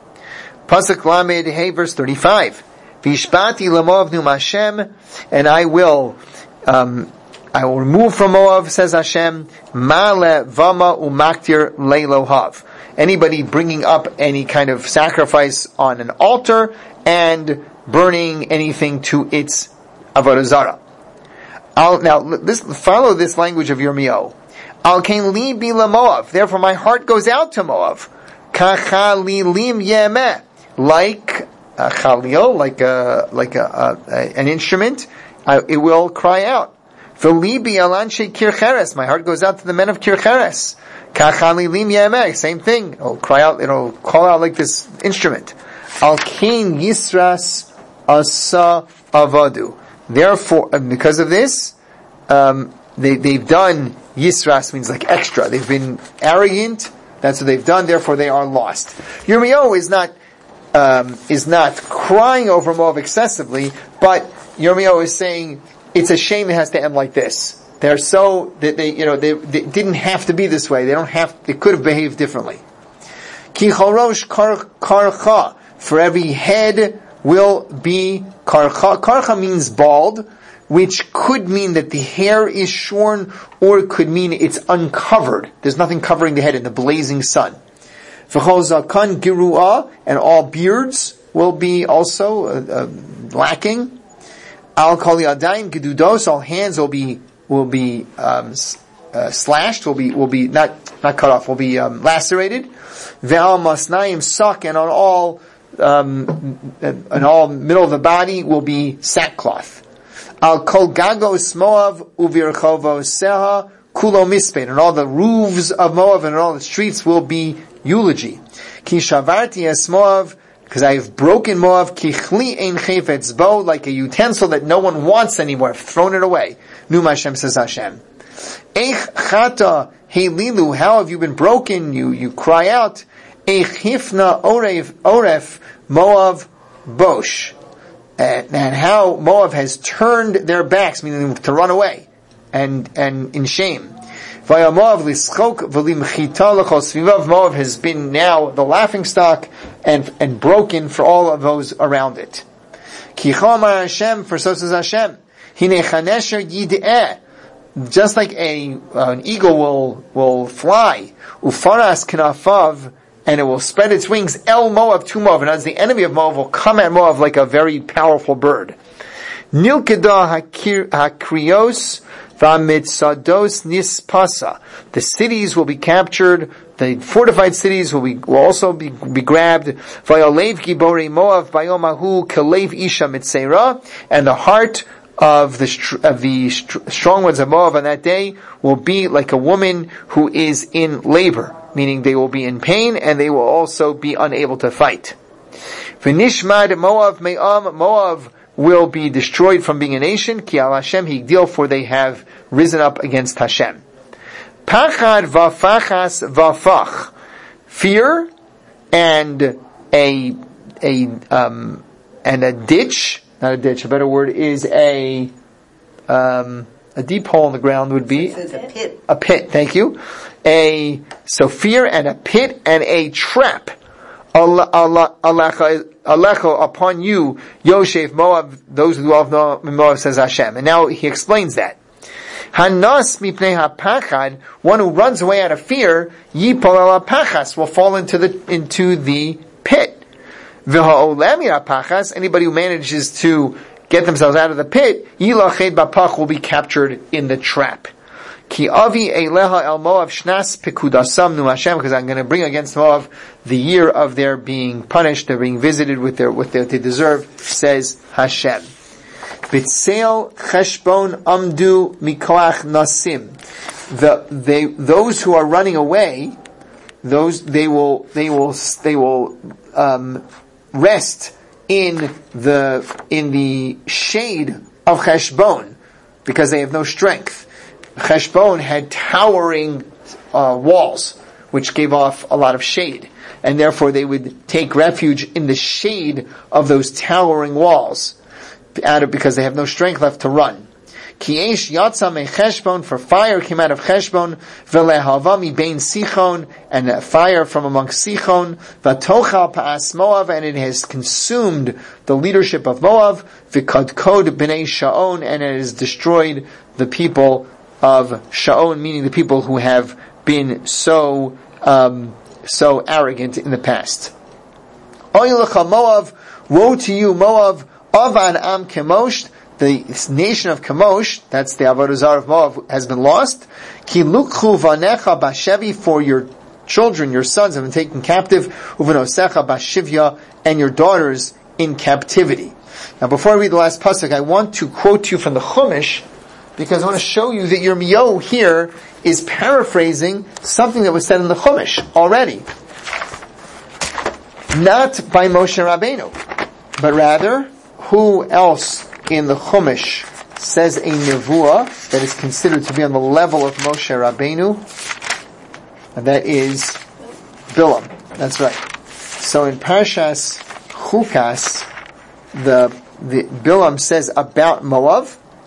Pasuk Lamed Hey, verse thirty-five. Vishpati l'Moab num Hashem, and I will, um, I will remove from Moab, says Hashem, Ma'ale vama umaktir leilohav. Anybody bringing up any kind of sacrifice on an altar and burning anything to its avodah zarah. I'll, now, this, follow this language of Yirmiyahu. Al kain li bi Moab. Therefore, my heart goes out to Moab. Kachalilim yemeh, like a chalil, like a like a, a, a an instrument. I, it will cry out. V'libi alanshe kircheres. My heart goes out to the men of Kircheres. Kachalilim yemeh. Same thing. It'll cry out. It'll call out like this instrument. Al kain yisras asa avadu. Therefore, because of this, um, they they've done yisras, means like extra. They've been arrogant. That's what they've done. Therefore, they are lost. Yirmiyahu is not um, is not crying over Moab excessively, but Yirmiyahu is saying it's a shame it has to end like this. They're so that they, you know, they, they didn't have to be this way. They don't have. They could have behaved differently. Ki chorosh karcha, for every head will be karcha. Karcha means bald, which could mean that the hair is shorn, or it could mean it's uncovered. There's nothing covering the head in the blazing sun. V'chol zakan giruah, and all beards will be also uh, uh, lacking. Al kol yadayim gedudos, all hands will be will be um, uh, slashed, will be will be not not cut off, will be um, lacerated. Ve'al masnayim sak, and on all um, on all middle of the body will be sackcloth. Al kol gagos Moav uvirchovo seha kulo mispein, and all the roofs of Moab and all the streets will be eulogy. Ki shavarti es Moav, because I have broken Moab, ki chli ein chayfetz bo, like a utensil that no one wants anymore. I've thrown it away. Num Hashem, says Hashem. Eich chata Hey Lilu, how have you been broken? You you cry out. Echifna oref oref Moav Bosh. And, and how Moab has turned their backs, meaning to run away, and and in shame. Moab has been now the laughingstock and and broken for all of those around it. Hashem, for so says Hashem. Just like a uh, an eagle will will fly, ufaras knafav, and it will spread its wings, El Moab, to Moab, and as the enemy of Moab will come at Moab like a very powerful bird. Nilkeda hakrios v'amitzados nispasa. The cities will be captured, the fortified cities will be will also be, be grabbed. Vayalev gibori Moab bayomahu kalev isha mitzeira, and the heart of the of the strong ones of Moab on that day will be like a woman who is in labor. Meaning they will be in pain and they will also be unable to fight. V'nishmad Moav me'am, Moav will be destroyed from being a nation, ki al Hashem higdil, for they have risen up against Hashem. Pachad v'fachas v'fach, fear and a a um and a ditch, not a ditch. A better word is a um a deep hole in the ground would be a pit. A pit. Thank you. A so fear and a pit and a trap. Alecha upon you, Yosef Moab, those who dwell in Moab, says Hashem. And now he explains that. Hanas mipnei hapachad, one who runs away out of fear, yipol ala pachas, will fall into the into the pit. V'ha'olem pachas, anybody who manages to get themselves out of the pit, yilached bapach, will be captured in the trap. Ki avi eileha el Moab shnas pekudasam nu Hashem, because I'm going to bring against Moab the year of their being punished, they're being visited with their with what they deserve, says Hashem. Vitzel cheshbon amdu mikoach nasim. The they those who are running away, those they will they will they will um, rest in the in the shade of Cheshbon because they have no strength. Cheshbon had towering uh, walls, which gave off a lot of shade, and therefore they would take refuge in the shade of those towering walls, out of, because they have no strength left to run. Ki eish yatsa me Cheshbon, for fire came out of Cheshbon, v'lehava mi bein Sichon, and a fire from amongst Sichon, v'tochal pa'as Moab, and it has consumed the leadership of Moab, v'kadkod b'nei Sha'on, and it has destroyed the people of Sha'on, meaning the people who have been so um, so arrogant in the past. Oy lecha Moab, woe to you Moab, avan am Kemosh, the nation of Kemosh, that's the Avodah Zarah of Moab, has been lost. Ki lukchu vanecha bashevi, for your children, your sons have been taken captive, uvenosecha bashivya, and your daughters in captivity. Now before I read the last pasuk, I want to quote to you from the Chumash, because I want to show you that your Miyot here is paraphrasing something that was said in the Chumash already. Not by Moshe Rabbeinu, but rather, who else in the Chumash says a nevuah that is considered to be on the level of Moshe Rabbeinu? And that is Bilam. That's right. So in Parashas Chukas, the, the Bilam says about Moab.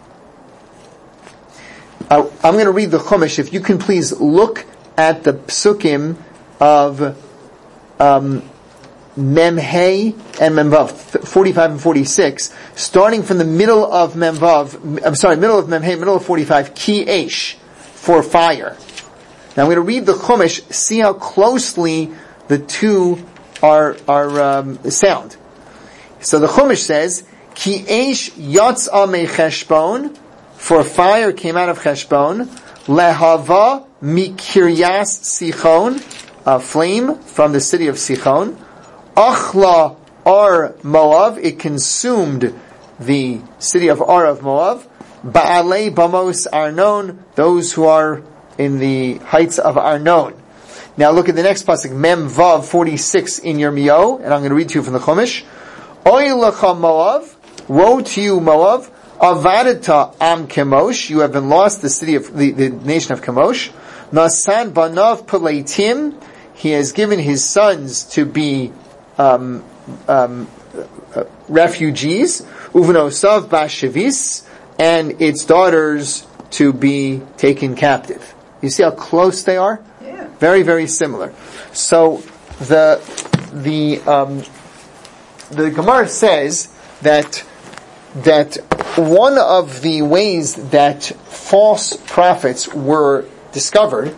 I, I'm going to read the Chumash. If you can please look at the psukim of um, Memhei and Memvav, forty-five and forty-six, starting from the middle of Memvav, I'm sorry, middle of Memhei, middle of forty-five, Ki Eish, for fire. Now I'm going to read the Chumash, see how closely the two are, are um, sound. So the Chumash says, Ki Eish Yatz'a me Cheshbon, for fire came out of Cheshbon, Lehava mikiryas Sichon, a flame from the city of Sichon, Achla Ar Moab, it consumed the city of Ar of Moab, Ba'alei Bamos Arnon, those who are in the heights of Arnon. Now look at the next pasuk, Mem Vav forty-six in your Miyot, and I'm going to read to you from the Chumash. Oy lecha Moab, woe to you Moab, Avadata am Kemosh, you have been lost, the city of, the, the nation of Kemosh. Nasan banav peleitim, he has given his sons to be um, um, uh, refugees, uvnosav bashavis, and its daughters to be taken captive. You see how close they are? Yeah. Very, very similar. So the the um, the Gemara says that that one of the ways that false prophets were discovered,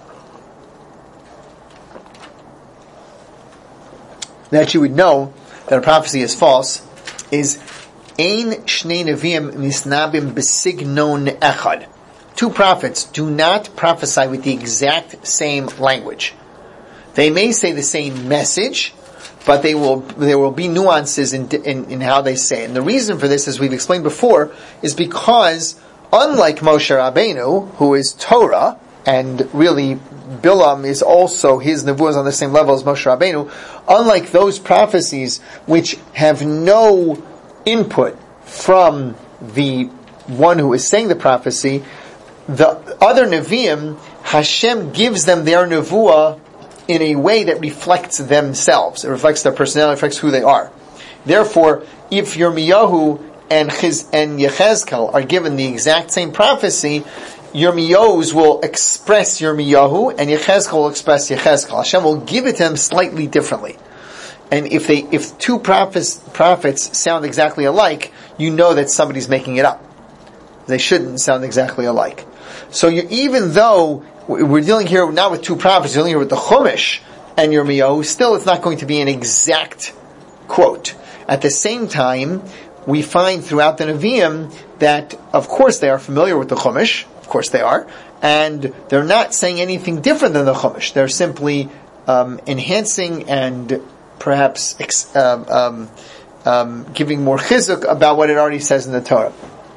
that you would know that a prophecy is false, is ein shnei neviim nisnabim besignon echad. Two prophets do not prophesy with the exact same language. They may say the same message, but they will there will be nuances in, in, in how they say it. And the reason for this, as we've explained before, is because unlike Moshe Rabbeinu, who is Torah, and really Bilam is also, his nevuah is on the same level as Moshe Rabbeinu, unlike those prophecies which have no input from the one who is saying the prophecy, the other Nevi'im, Hashem gives them their nevuah in a way that reflects themselves. It reflects their personality, reflects who they are. Therefore, if Yirmiyahu and Chiz, and Yechezkel are given the exact same prophecy, Yirmiyahus will express Yirmiyahu and Yechezkel will express Yechezkel. Hashem will give it to them slightly differently. And if they, if two prophets, prophets sound exactly alike, you know that somebody's making it up. They shouldn't sound exactly alike. So you, even though we're dealing here not with two prophets, we're dealing here with the Chumash and Yirmiyahu, still it's not going to be an exact quote. At the same time, we find throughout the Nevi'im that, of course, they are familiar with the Chumash, of course they are, and they're not saying anything different than the Chumash. They're simply um, enhancing and perhaps ex- um, um, um, giving more chizuk about what it already says in the Torah.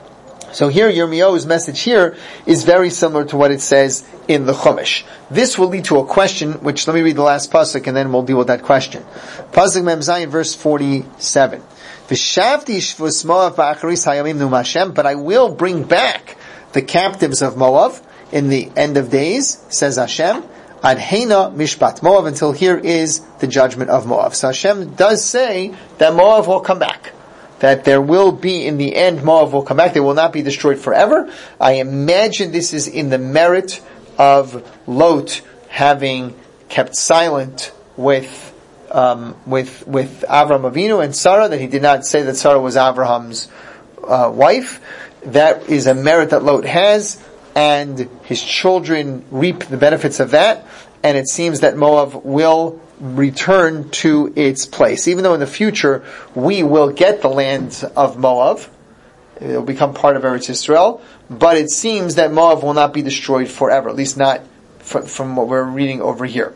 So here, Yirmiyahu's message here is very similar to what it says in the Chumash. This will lead to a question, which, let me read the last pasuk and then we'll deal with that question. Pasuk Mem Zayin, verse forty-seven. V'shavti shvus Moav ba'acharis hayamim num Hashem, but I will bring back the captives of Moav in the end of days, says Hashem, ad heina mishpat Moav, until here is the judgment of Moav. So Hashem does say that Moav will come back. That there will be, in the end, Moav will come back. They will not be destroyed forever. I imagine this is in the merit of Lot having kept silent with, um, with, with Avram Avinu and Sarah, that he did not say that Sarah was Abraham's uh, wife. That is a merit that Lot has, and his children reap the benefits of that. And it seems that Moav will return to its place. Even though in the future we will get the land of Moav, it will become part of Eretz Yisrael, but it seems that Moav will not be destroyed forever, at least not from, from what we're reading over here.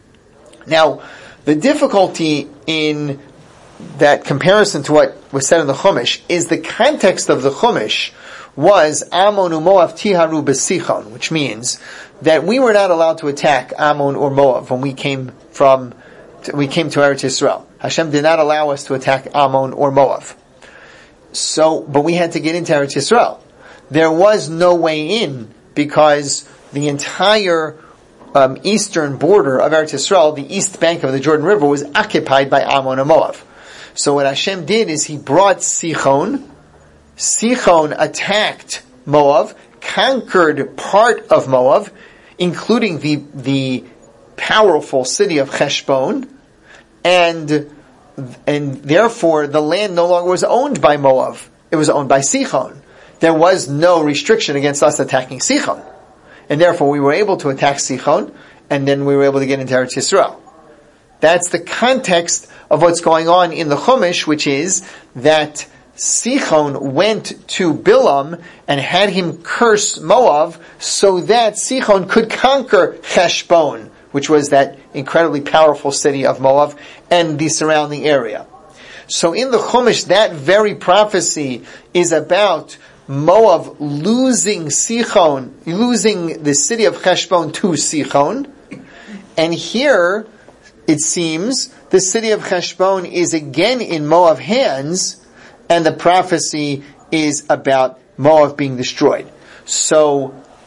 Now, the difficulty in that comparison to what was said in the Chumash is the context of the Chumash was Ammon u Moav tiharu b'sichon, which means that we were not allowed to attack Ammon or Moav when we came from, we came to Eretz Yisrael. Hashem did not allow us to attack Ammon or Moav. So, but we had to get into Eretz Yisrael. There was no way in because the entire um, eastern border of Eretz Yisrael, the east bank of the Jordan River, was occupied by Ammon and Moav. So what Hashem did is He brought Sichon. Sichon attacked Moav, conquered part of Moav, including the the powerful city of Cheshbon, and and therefore the land no longer was owned by Moav. It was owned by Sichon. There was no restriction against us attacking Sichon. And therefore we were able to attack Sichon, and then we were able to get into Eretz Yisrael. That's the context of what's going on in the Chumash, which is that Sichon went to Bilam and had him curse Moav so that Sichon could conquer Cheshbon, which was that incredibly powerful city of Moav and the surrounding area. So in the Chumash, that very prophecy is about Moav losing Sichon, losing the city of Cheshbon to Sichon. And here, it seems, the city of Cheshbon is again in Moav hands, and the prophecy is about Moav being destroyed. So,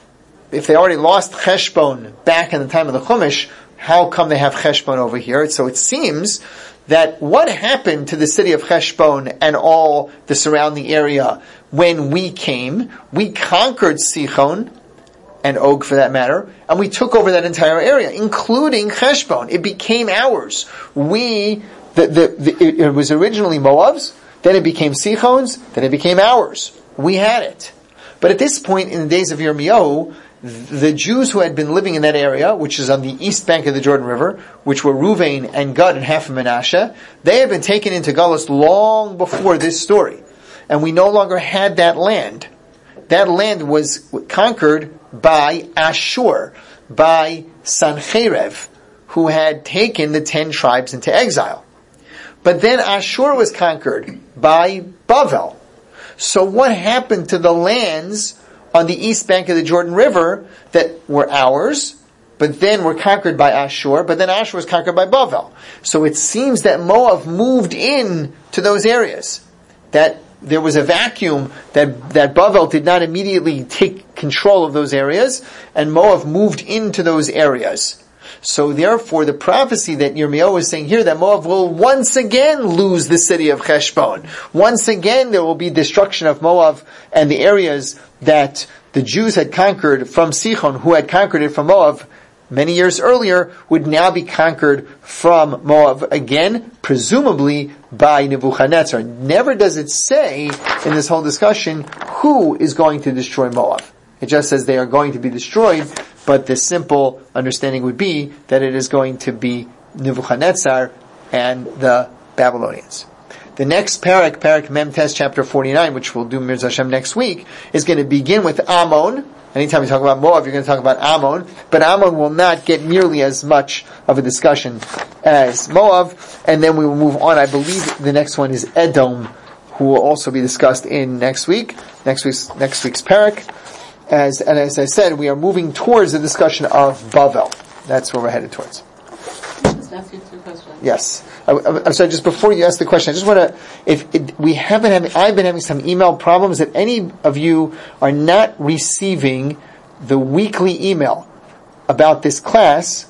if they already lost Cheshbon back in the time of the Chumash, how come they have Cheshbon over here? So it seems that what happened to the city of Cheshbon and all the surrounding area when we came, we conquered Sichon, and Og for that matter, and we took over that entire area, including Cheshbon. It became ours. We, the, the, the, it, it was originally Moab's, then it became Sichon's, then it became ours. We had it. But at this point in the days of Yirmiyahu, the Jews who had been living in that area, which is on the east bank of the Jordan River, which were Ruvain and Gad and half of Menashe, they had been taken into Galus long before this story. And we no longer had that land. That land was conquered by Ashur, by Sancherev, who had taken the ten tribes into exile. But then Ashur was conquered by Bavel. So what happened to the lands on the east bank of the Jordan River that were ours, but then were conquered by Ashur, but then Ashur was conquered by Bavel? So it seems that Moab moved in to those areas. That there was a vacuum, that, that Bavel did not immediately take control of those areas, and Moab moved into those areas. So therefore, the prophecy that Yirmiyahu is saying here, that Moab will once again lose the city of Cheshbon. Once again, there will be destruction of Moab and the areas that the Jews had conquered from Sichon, who had conquered it from Moab many years earlier, would now be conquered from Moab again, presumably by Nebuchadnezzar. Never does it say in this whole discussion who is going to destroy Moab. It just says they are going to be destroyed, but the simple understanding would be that it is going to be Nebuchadnezzar and the Babylonians. The next parak, parak Memtes, chapter forty-nine, which we'll do Mirz Hashem next week, is going to begin with Ammon. Anytime you talk about Moab, you're going to talk about Ammon, but Ammon will not get nearly as much of a discussion as Moab, and then we will move on. I believe the next one is Edom, who will also be discussed in next week, next week's, next week's parak. As, and as I said, we are moving towards the discussion of Bavel. That's where we're headed towards. Just ask you two questions. Yes. I, I, I'm sorry, just before you ask the question, I just want to, if it, we have been having, I've been having some email problems, that any of you are not receiving the weekly email about this class,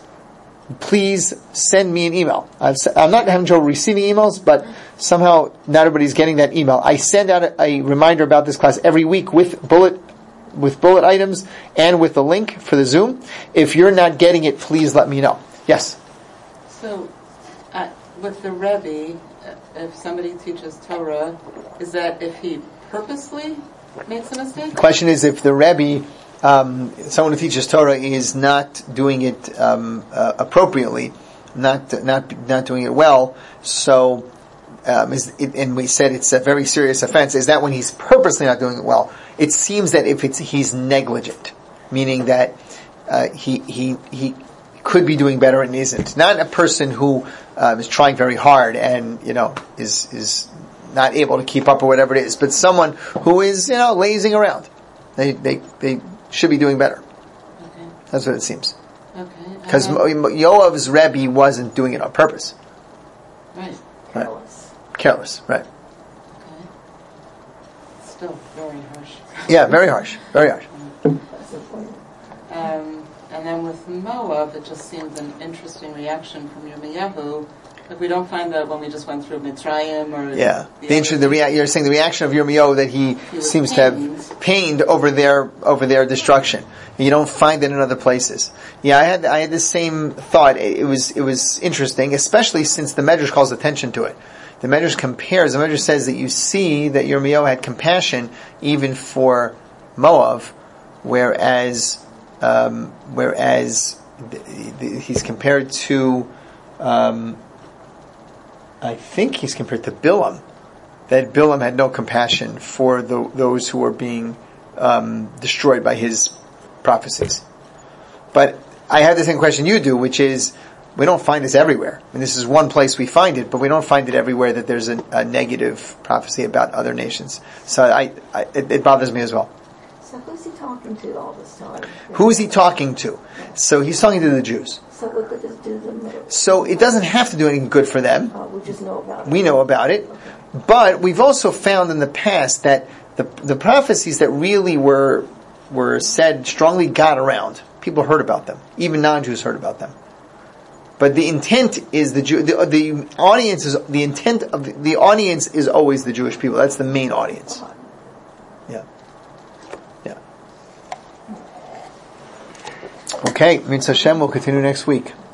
please send me an email. I've, I'm not having trouble receiving emails, but somehow not everybody's getting that email. I send out a, a reminder about this class every week with bullet with bullet items and with the link for the Zoom. If you're not getting it, please let me know. Yes? So, uh, with the Rebbe, if somebody teaches Torah, is that if he purposely makes a mistake? The question is if the Rebbe, um, someone who teaches Torah, is not doing it um, uh, appropriately, not not not doing it well, so um, is it, and we said it's a very serious offense, is that when he's purposely not doing it well? It seems that if it's he's negligent, meaning that uh, he he he could be doing better and isn't. Not a person who um, is trying very hard and you know is is not able to keep up or whatever it is, but someone who is you know lazing around. They they they should be doing better. Okay. That's what it seems. Okay. Because Yoav's Rebbe wasn't doing it on purpose. Right. Careless. Right. Careless. Right. Okay. Still very harsh. Yeah, very harsh. Very harsh. Um, and then with Moab, it just seems an interesting reaction from Yirmiyahu. Like we don't find that when we just went through Mitzrayim or yeah. The, the inter- the rea- you're saying the reaction of Yirmiyahu that he, he seems pained. to have pained over their over their destruction. You don't find it in other places. Yeah, I had I had the same thought. It, it was it was interesting, especially since the Medrash calls attention to it. The Medrash compares. The Medrash says that you see that Yirmiyahu had compassion even for Moab, whereas um, whereas th- th- he's compared to. Um, I think he's compared to Bilam, that Bilam had no compassion for the, those who were being um, destroyed by his prophecies. But I have the same question you do, which is, we don't find this everywhere. I mean, this is one place we find it, but we don't find it everywhere that there's a, a negative prophecy about other nations. So I, I it, it bothers me as well. So who's he talking to all this time? Who is he talking to? So he's talking to the Jews. So what could this do them? So it doesn't have to do anything good for them. Uh, we just know about it. We know about it. Okay. But we've also found in the past that the the prophecies that really were were said strongly got around. People heard about them. Even non-Jews heard about them. But the intent is the Jew, the, the audience is, the intent of the, the audience is always the Jewish people. That's the main audience. Yeah. Yeah. Okay, Mitzvah Hashem, we'll continue next week.